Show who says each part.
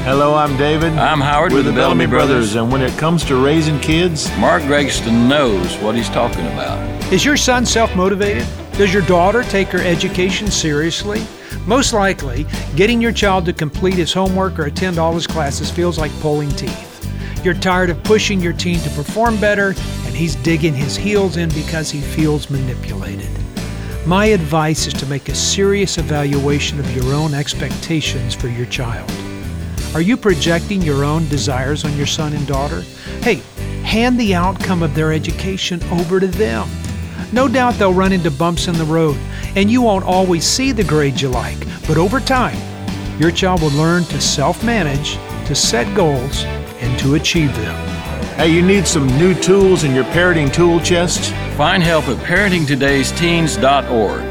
Speaker 1: Hello, I'm David.
Speaker 2: I'm Howard
Speaker 1: with the Bellamy Brothers. And when it comes to raising kids,
Speaker 2: Mark Gregston knows what he's talking about.
Speaker 3: Is your son self-motivated? Does your daughter take her education seriously? Most likely, getting your child to complete his homework or attend all his classes feels like pulling teeth. You're tired of pushing your teen to perform better, and he's digging his heels in because he feels manipulated. My advice is to make a serious evaluation of your own expectations for your child. Are you projecting your own desires on your son and daughter? Hey, hand the outcome of their education over to them. No doubt they'll run into bumps in the road, and you won't always see the grades you like, but over time, your child will learn to self-manage, to set goals, and to achieve them.
Speaker 1: Hey, you need some new tools in your parenting tool chest?
Speaker 2: Find help at parentingtodaysteens.org.